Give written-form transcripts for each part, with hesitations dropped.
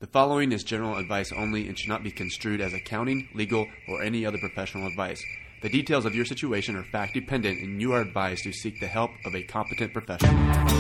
The following is general advice only and should not be construed as accounting, legal, or any other professional advice. The details of your situation are fact dependent, and you are advised to seek the help of a competent professional.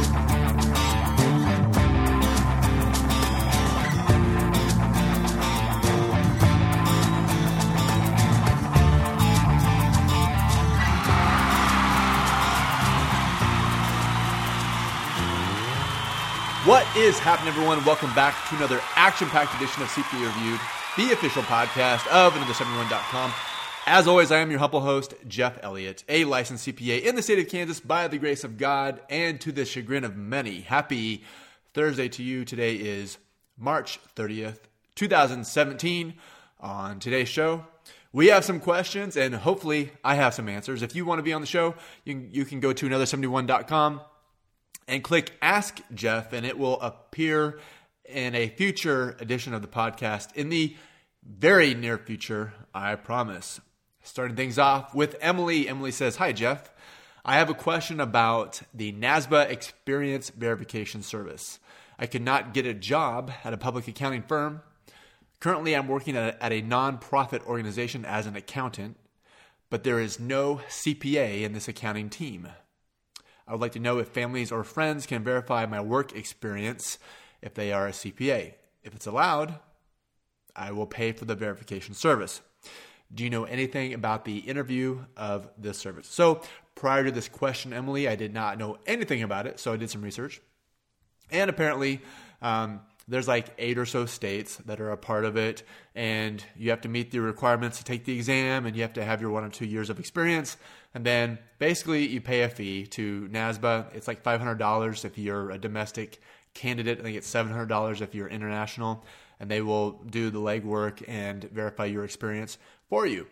What is happening, everyone? Welcome back to another action-packed edition of CPA Reviewed, the official podcast of Another71.com. As always, I am your humble host, Jeff Elliott, a licensed CPA in the state of Kansas by the grace of God and to the chagrin of many. Happy Thursday to you. Today is March 30th, 2017. On today's show, we have some questions and hopefully I have some answers. If you want to be on the show, you can go to Another71.com and click Ask Jeff, and it will appear in a future edition of the podcast in the very near future, I promise. Starting things off with Emily. Emily says, "Hi, Jeff. I have a question about the NASBA Experience Verification Service. I could not get a job at a public accounting firm. Currently, I'm working at a nonprofit organization as an accountant, but there is no CPA in this accounting team. I would like to know if families or friends can verify my work experience if they are a CPA. If it's allowed, I will pay for the verification service. Do you know anything about the interview of this service?" So prior to this question, Emily, I did not know anything about it, so I did some research. And apparently, there's like 8 or so states that are a part of it, and you have to meet the requirements to take the exam, and you have to have your 1 or 2 years of experience. And then basically you pay a fee to NASBA. It's like $500 if you're a domestic candidate. I think it's $700 if you're international, and they will do the legwork and verify your experience for you.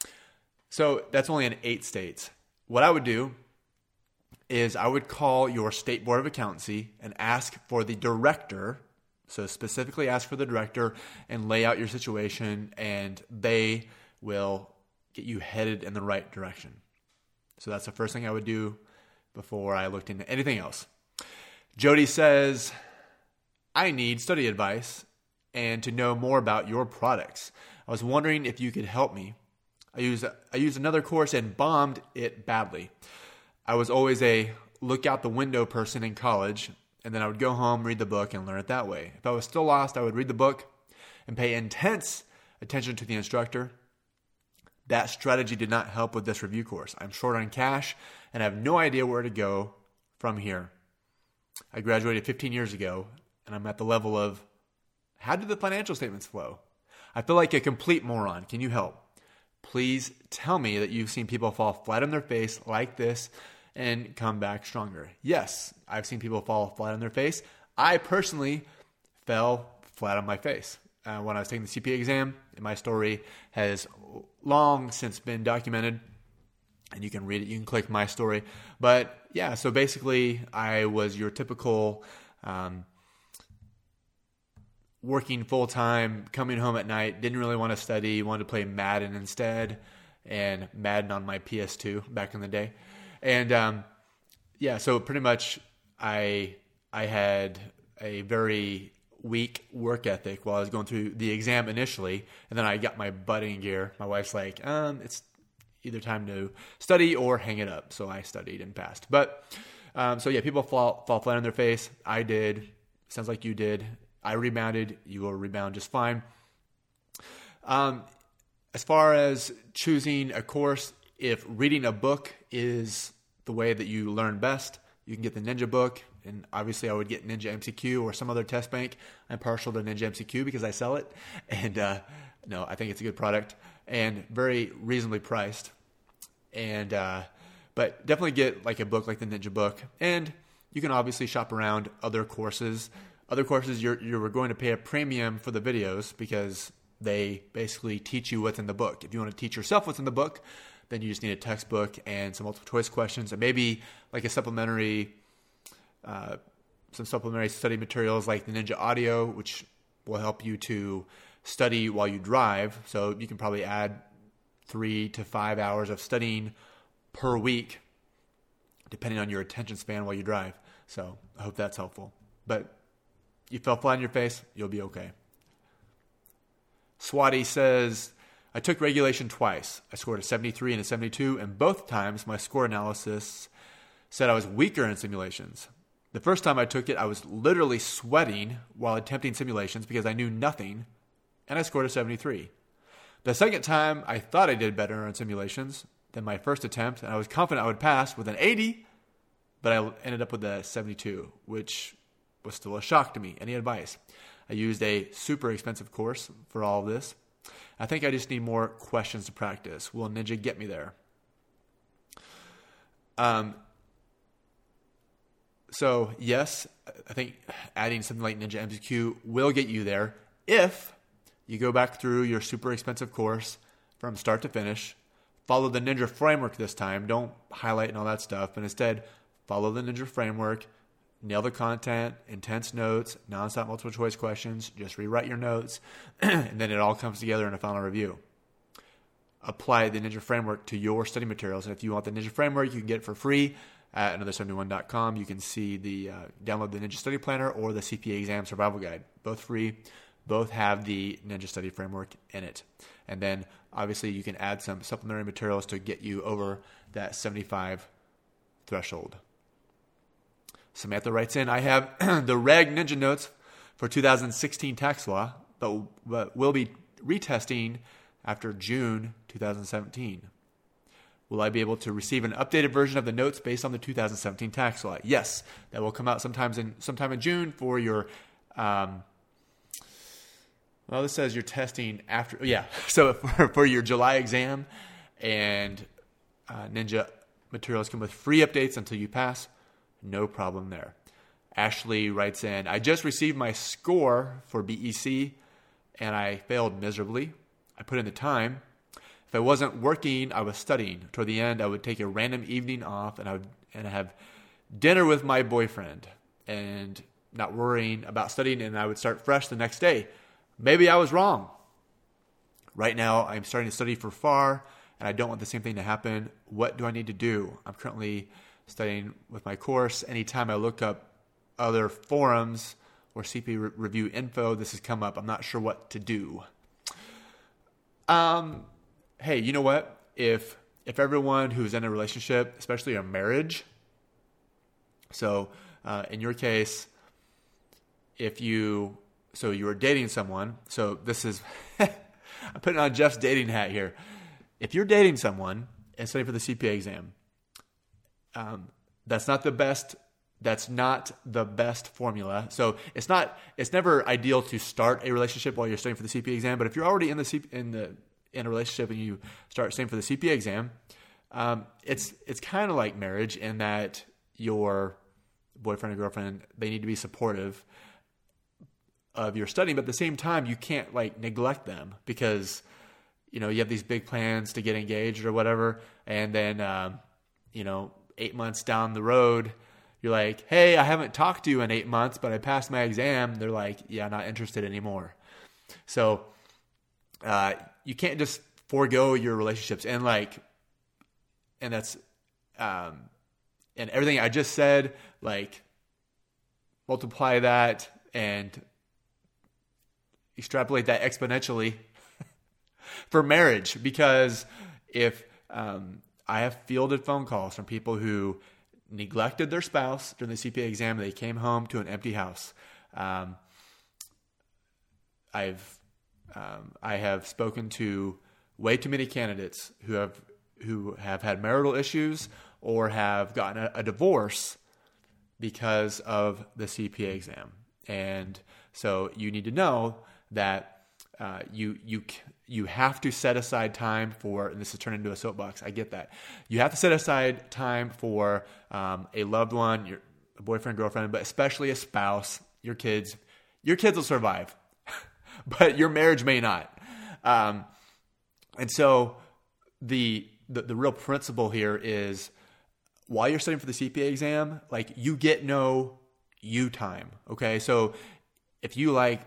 So that's only in 8 states. What I would do is I would call your state board of accountancy and ask for the director. So specifically ask for the director and lay out your situation, and they will get you headed in the right direction. So that's the first thing I would do before I looked into anything else. Jody says, "I need study advice and to know more about your products. I was wondering if you could help me. I used another course and bombed it badly. I was always a look out the window person in college, and then I would go home, read the book, and learn it that way. If I was still lost, I would read the book and pay intense attention to the instructor. That strategy did not help with this review course. I'm short on cash, and I have no idea where to go from here. I graduated 15 years ago, and I'm at the level of, how do the financial statements flow? I feel like a complete moron. Can you help? Please tell me that you've seen people fall flat on their face like this and come back stronger." Yes, I've seen people fall flat on their face. I personally fell flat on my face when I was taking the CPA exam, and my story has long since been documented, and you can read it. You can click my story. But yeah, so basically I was your typical working full-time, coming home at night, didn't really want to study, wanted to play Madden instead, and Madden on my PS2 back in the day. And yeah, so pretty much I had a very weak work ethic while I was going through the exam initially, and then I got my butt in gear. My wife's like, it's either time to study or hang it up. So I studied and passed. But so yeah, people fall flat on their face. I did. Sounds like you did. I rebounded. You will rebound just fine. As far as choosing a course, if reading a book is the way that you learn best, you can get the Ninja book. And obviously I would get Ninja MCQ or some other test bank. I'm partial to Ninja MCQ because I sell it. And no, I think it's a good product and very reasonably priced. And but definitely get like a book like the Ninja book. And you can obviously shop around other courses. Other courses, you're going to pay a premium for the videos because they basically teach you what's in the book. If you want to teach yourself what's in the book, then you just need a textbook and some multiple choice questions, and maybe like a supplementary, some supplementary study materials like the Ninja Audio, which will help you to study while you drive. So you can probably add 3 to 5 hours of studying per week, depending on your attention span while you drive. So I hope that's helpful. But you fell flat on your face, you'll be okay. Swati says, I took regulation twice. I scored a 73 and a 72, and both times my score analysis said I was weaker in simulations. The first time I took it, I was literally sweating while attempting simulations because I knew nothing, and I scored a 73. The second time, I thought I did better on simulations than my first attempt, and I was confident I would pass with an 80, but I ended up with a 72, which was still a shock to me. Any advice? I used a super expensive course for all of this. I think I just need more questions to practice. Will Ninja get me there? So yes, I think adding something like Ninja MCQ will get you there if you go back through your super expensive course from start to finish, follow the Ninja framework this time. Don't highlight and all that stuff, but instead follow the Ninja framework, nail the content, intense notes, nonstop multiple choice questions, just rewrite your notes, and then it all comes together in a final review. Apply the Ninja framework to your study materials. And if you want the Ninja framework, you can get it for free at another71.com. You can see download the Ninja Study Planner or the CPA Exam Survival Guide. Both free. Both have the Ninja Study Framework in it. And then obviously you can add some supplementary materials to get you over that 75 threshold. Samantha writes in, I have the Reg Ninja notes for 2016 tax law, but will be retesting after June 2017. Will I be able to receive an updated version of the notes based on the 2017 tax law? Yes, that will come out sometime in June for your, this says you're testing after, so for your July exam, and Ninja materials come with free updates until you pass. No problem there. Ashley writes in, I just received my score for BEC, and I failed miserably. I put in the time. If I wasn't working, I was studying. Toward the end, I would take a random evening off, and I would have dinner with my boyfriend, and not worrying about studying, and I would start fresh the next day. Maybe I was wrong. Right now, I'm starting to study for FAR, and I don't want the same thing to happen. What do I need to do? I'm currently studying with my course. Anytime I look up other forums or CP review info, this has come up. I'm not sure what to do. Hey, you know what? If everyone who's in a relationship, especially a marriage, so in your case, you were dating someone, so this is, I'm putting on Jeff's dating hat here. If you're dating someone and studying for the CPA exam, that's not the best formula. So it's never ideal to start a relationship while you're studying for the CPA exam. But if you're already in a relationship and you start studying for the CPA exam, it's kind of like marriage in that your boyfriend or girlfriend, they need to be supportive of your studying, but at the same time, you can't neglect them because, you have these big plans to get engaged or whatever. And then, 8 months down the road, you're like, hey, I haven't talked to you in 8 months, but I passed my exam. They're like, yeah, not interested anymore. So, you can't just forego your relationships and that's, and everything I just said, multiply that and extrapolate that exponentially for marriage, because if I have fielded phone calls from people who neglected their spouse during the CPA exam, they came home to an empty house. I have spoken to way too many candidates who have had marital issues or have gotten a divorce because of the CPA exam. And so you need to know that you have to set aside time for, and this is turned into a soapbox, I get that. You have to set aside time for a loved one, your boyfriend, girlfriend, but especially a spouse, your kids. Your kids will survive, but your marriage may not. And so the real principle here is, while you're studying for the CPA exam, you get no you time. Okay. So if you like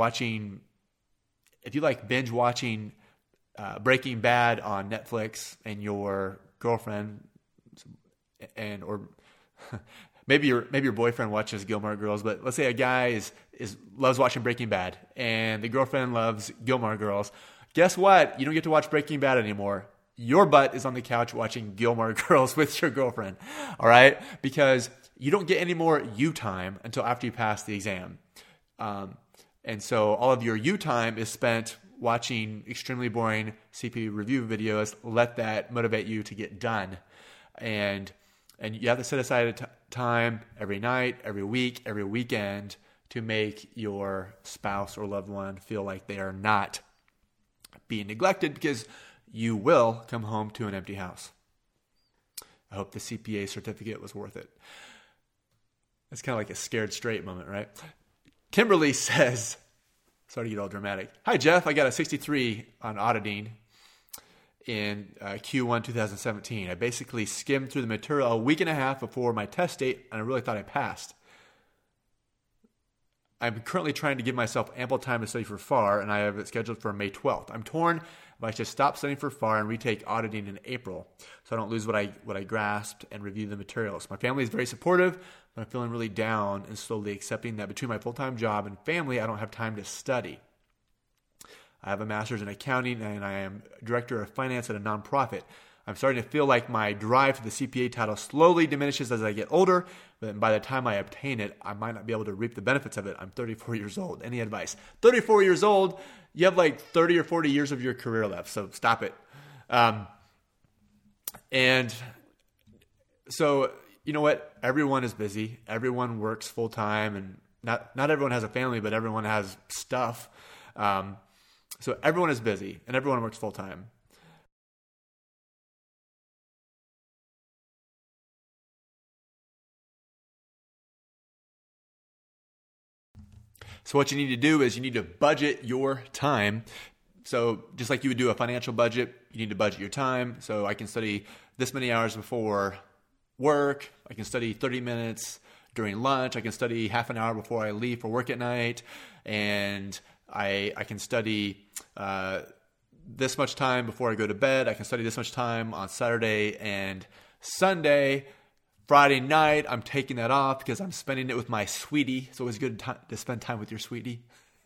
binge watching Breaking Bad on Netflix, and your girlfriend or maybe your boyfriend watches Gilmore Girls, but let's say a guy loves watching Breaking Bad and the girlfriend loves Gilmore Girls. Guess what? You don't get to watch Breaking Bad anymore. Your butt is on the couch watching Gilmore Girls with your girlfriend. All right? Because you don't get any more you time until after you pass the exam. And so all of your you time is spent watching extremely boring CPA review videos. Let that motivate you to get done. And you have to set aside time every night, every week, every weekend to make your spouse or loved one feel like they are not being neglected, because you will come home to an empty house. I hope the CPA certificate was worth it. It's kind of like a scared straight moment, right? Kimberly says, sorry to get all dramatic. Hi, Jeff. I got a 63 on auditing in Q1 2017. I basically skimmed through the material a week and a half before my test date, and I really thought I passed. I'm currently trying to give myself ample time to study for FAR, and I have it scheduled for May 12th. I'm torn if I should stop studying for FAR and retake auditing in April, so I don't lose what I grasped and review the materials. My family is very supportive, but I'm feeling really down and slowly accepting that between my full-time job and family, I don't have time to study. I have a master's in accounting, and I am director of finance at a nonprofit. I'm starting to feel like my drive to the CPA title slowly diminishes as I get older, but by the time I obtain it, I might not be able to reap the benefits of it. I'm 34 years old. Any advice? 34 years old, you have like 30 or 40 years of your career left, so stop it. And so, you know what? Everyone is busy. Everyone works full-time, and not everyone has a family, but everyone has stuff. So everyone is busy, and everyone works full-time. So what you need to do is you need to budget your time. So just like you would do a financial budget, you need to budget your time. So I can study this many hours before work. I can study 30 minutes during lunch. I can study half an hour before I leave for work at night. And I can study this much time before I go to bed. I can study this much time on Saturday and Sunday. Friday night, I'm taking that off because I'm spending it with my sweetie. It's always good to spend time with your sweetie.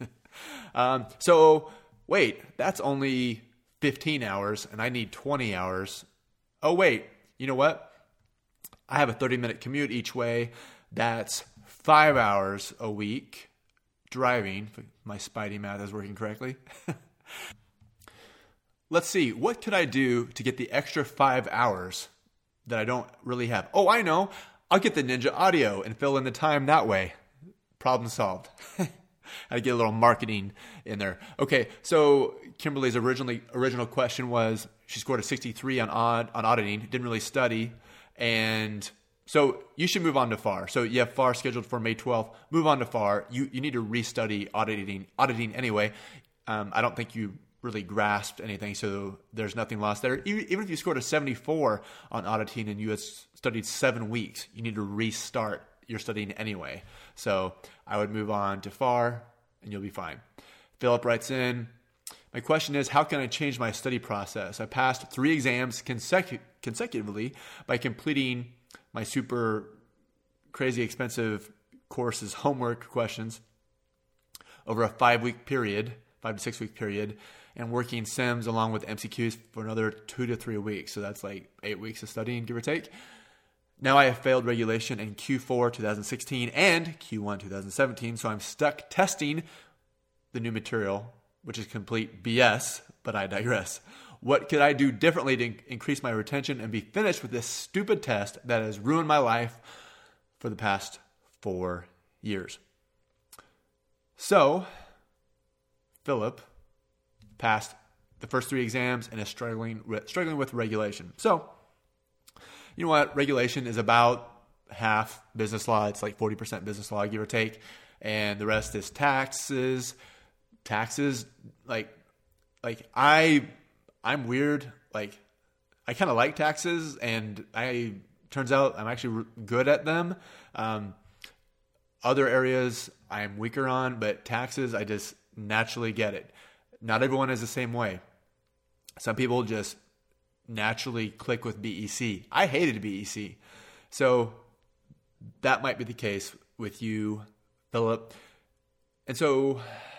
So wait, that's only 15 hours and I need 20 hours. Oh wait, you know what? I have a 30-minute commute each way. That's 5 hours a week driving. If my Spidey math is working correctly. Let's see, what could I do to get the extra 5 hours that I don't really have? Oh, I know. I'll get the Ninja Audio and fill in the time that way. Problem solved. I get a little marketing in there. Okay, so Kimberly's original question was, she scored a 63 on auditing, didn't really study, and so you should move on to FAR. So you have FAR scheduled for May 12th. Move on to FAR. You need to restudy auditing anyway. I don't think you really grasped anything, so there's nothing lost there. Even if you scored a 74 on auditing and you had studied 7 weeks, you need to restart your studying anyway. So I would move on to FAR and you'll be fine. Philip writes in, my question is, how can I change my study process? I passed 3 exams consecutively by completing my super crazy expensive courses homework questions over a 5 to 6 week period, and working sims along with MCQs for another 2 to 3 weeks. So that's like 8 weeks of studying, give or take. Now I have failed regulation in Q4 2016 and Q1 2017, so I'm stuck testing the new material, which is complete BS, but I digress. What could I do differently to increase my retention and be finished with this stupid test that has ruined my life for the past 4 years? So Philip passed the first 3 exams and is struggling with regulation. So, you know what? Regulation is about half business law. It's like 40% business law, give or take. And the rest is taxes. Taxes, I'm weird. Like, I kind of like taxes, and turns out I'm actually good at them. Other areas I'm weaker on, but taxes, I just naturally get it. Not everyone is the same way. Some people just naturally click with BEC. I hated BEC. So that might be the case with you, Philip. And so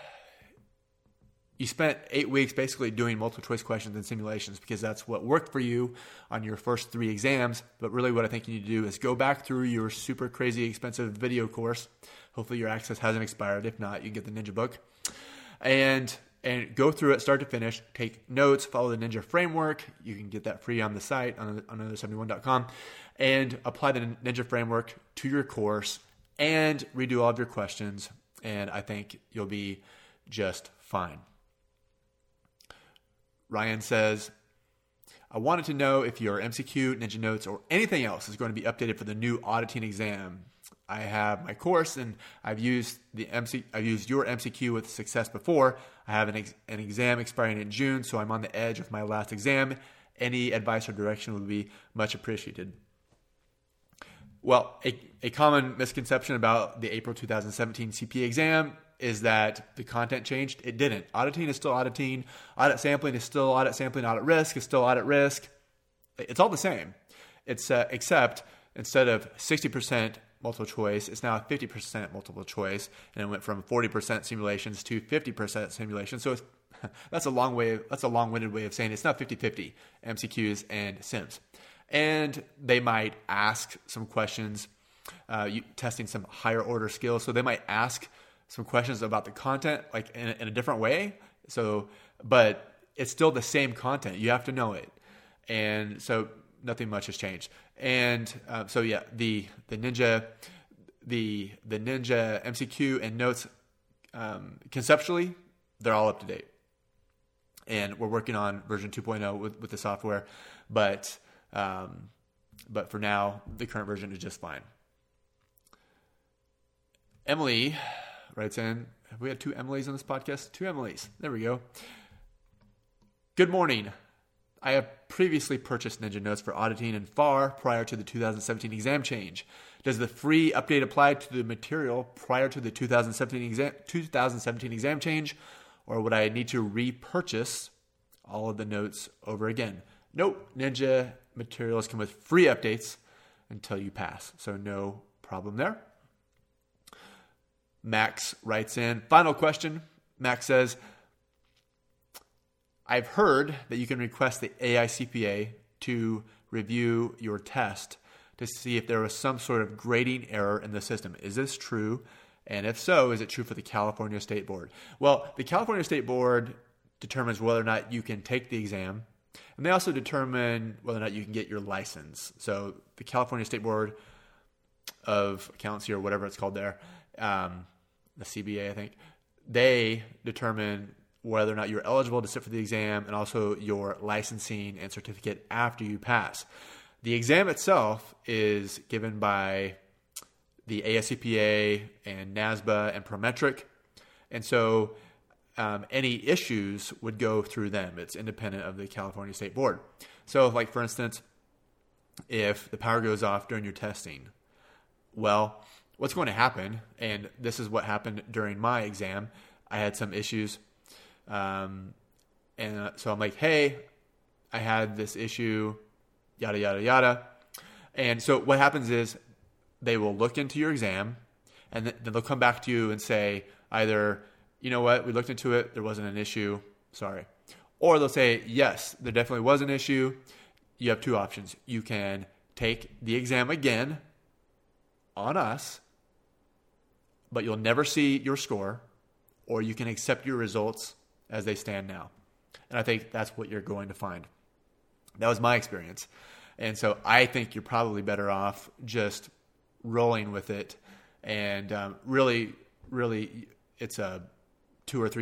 you spent 8 weeks basically doing multiple choice questions and simulations because that's what worked for you on your first 3 exams. But really what I think you need to do is go back through your super crazy expensive video course. Hopefully your access hasn't expired. If not, you can get the Ninja book. And go through it start to finish. Take notes, follow the Ninja framework. You can get that free on the site on another71.com. And apply the Ninja framework to your course and redo all of your questions. And I think you'll be just fine. Ryan says, I wanted to know if your MCQ, Ninja Notes, or anything else is going to be updated for the new auditing exam. I have my course and I've used your MCQ with success before. I have an exam expiring in June, so I'm on the edge of my last exam. Any advice or direction would be much appreciated. Well, a common misconception about the April 2017 CPA exam is that the content changed. It didn't. Auditing is still auditing. Audit sampling is still audit sampling. Audit risk is still audit risk. It's all the same. It's except instead of 60% multiple choice, it's now 50% multiple choice, and it went from 40% simulations to 50% simulations. So that's a long-winded way of saying it's not 50-50 MCQs and sims. And they might ask some questions, testing some higher order skills. So they might ask some questions about the content, like in a different way. So, but it's still the same content. You have to know it, and so nothing much has changed. And so yeah, the Ninja MCQ and notes, conceptually, they're all up to date, and we're working on version 2.0 with the software, but for now, the current version is just fine. Emily writes in, have we had 2 Emilys on this podcast? 2 Emilys. There we go. Good morning. I have previously purchased Ninja Notes for auditing and FAR prior to the 2017 exam change. Does the free update apply to the material prior to the 2017 exam change, or would I need to repurchase all of the notes over again? Nope. Ninja materials come with free updates until you pass, so no problem there. Max writes in, final question. Max says, I've heard that you can request the AICPA to review your test to see if there was some sort of grading error in the system. Is this true? And if so, is it true for the California State Board? Well, the California State Board determines whether or not you can take the exam, and they also determine whether or not you can get your license. So the California State Board of Accountancy, or whatever it's called there, the CBA, I think, they determine whether or not you're eligible to sit for the exam and also your licensing and certificate after you pass. The exam itself is given by the ASCPA and NASBA and Prometric. And so any issues would go through them. It's independent of the California State Board. So like, for instance, if the power goes off during your testing, well, what's going to happen, and this is what happened during my exam, I had some issues. And so I'm like, hey, I had this issue, yada, yada, yada. And so what happens is they will look into your exam, and then they'll come back to you and say either, you know what, we looked into it, there wasn't an issue, sorry. Or they'll say, yes, there definitely was an issue. You have 2 options. You can take the exam again on us, but you'll never see your score, or you can accept your results as they stand now. And I think that's what you're going to find. That was my experience. And so I think you're probably better off just rolling with it. And really, it's a $200 or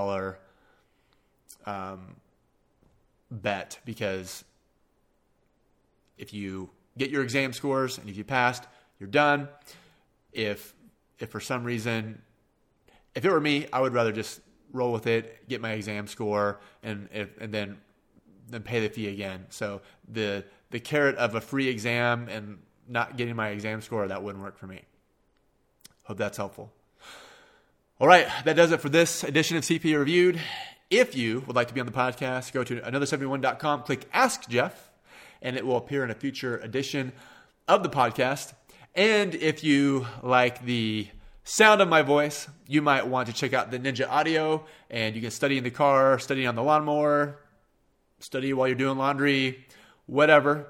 $300 bet, because if you get your exam scores and if you passed, you're done. If for some reason, if it were me, I would rather just roll with it, get my exam score, and then pay the fee again. So the carrot of a free exam and not getting my exam score, that wouldn't work for me. Hope that's helpful. All right, that does it for this edition of CPA Reviewed. If you would like to be on the podcast, go to another71.com, click Ask Jeff, and it will appear in a future edition of the podcast. And if you like the sound of my voice, you might want to check out the Ninja Audio, and you can study in the car, study on the lawnmower, study while you're doing laundry, whatever.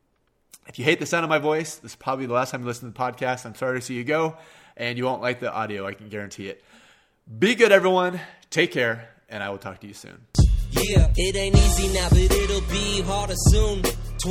If you hate the sound of my voice, this is probably the last time you listen to the podcast. I'm sorry to see you go, and you won't like the audio, I can guarantee it. Be good, everyone. Take care, and I will talk to you soon. Yeah, it ain't easy now, but it'll be harder soon.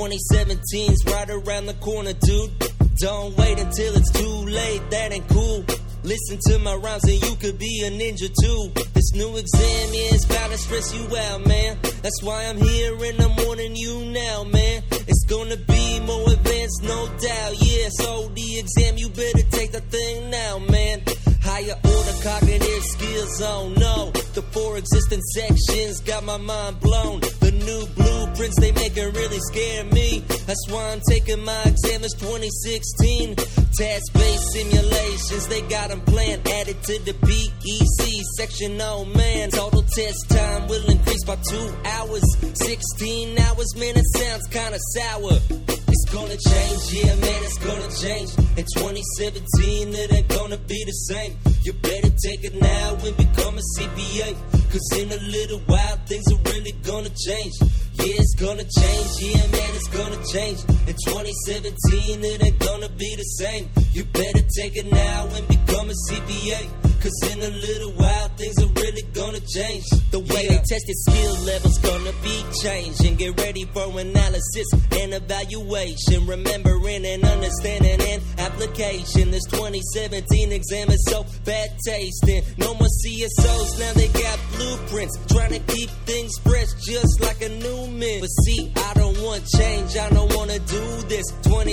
2017's right around the corner, dude. Don't wait until it's too late, that ain't cool. Listen to my rhymes and you could be a ninja too. This new exam is bound to stress you out, man. That's why I'm here and I'm warning you now, man. It's gonna be more advanced, no doubt, yeah. So the exam, you better take the thing now, man. Higher order cognitive skills, oh no. The 4 existing sections got my mind blown. The new blueprints, they make it really scare me. That's why I'm taking my exam, it's 2016. Task-based simulations, they got them planned. Added to the BEC section, oh man. Total test time will increase by 2 hours. 16 hours, man, it sounds kinda sour. It's gonna change, yeah, man, it's gonna change. In 2017, it ain't gonna be the same. You better take it now and become a CPA. Cause in a little while, things are really gonna change. Yeah, it's gonna change, yeah, man, it's gonna change. In 2017, it ain't gonna be the same. You better take it now and become a CPA. Cause in a little while, things are really gonna change. The way they test your skill level's gonna be changing. Get ready for analysis and evaluation. Remembering and understanding and application. This 2017 exam is so bad tasting. No more CSOs, now they got blueprints. Trying to keep things fresh just like a new mint. But see, I don't want change, I don't wanna do this.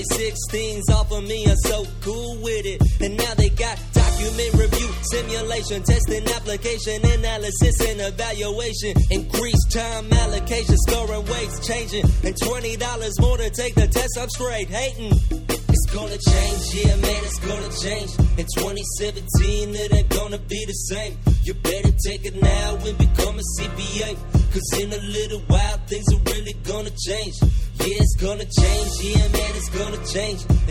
2016's off of me, I'm so cool with it. And now they got document review, simulation, testing, application, analysis, and evaluation. Increased time allocation, scoring weights changing. And $20 more to take the test, I'm straight hating. It's gonna change, yeah, man, it's gonna change. In 2017, it ain't gonna be the same. You better take it now and become a CPA. Cause in a little while, things are really gonna change. Yeah, it's gonna change, yeah, man, it's gonna change. In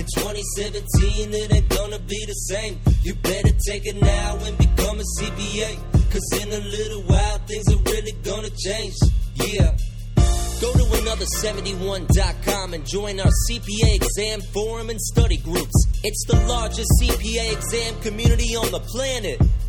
2017, it ain't gonna be the same. You better take it now and become a CPA. Cause in a little while, things are really gonna change. Yeah. Go to another71.com and join our CPA exam forum and study groups. It's the largest CPA exam community on the planet.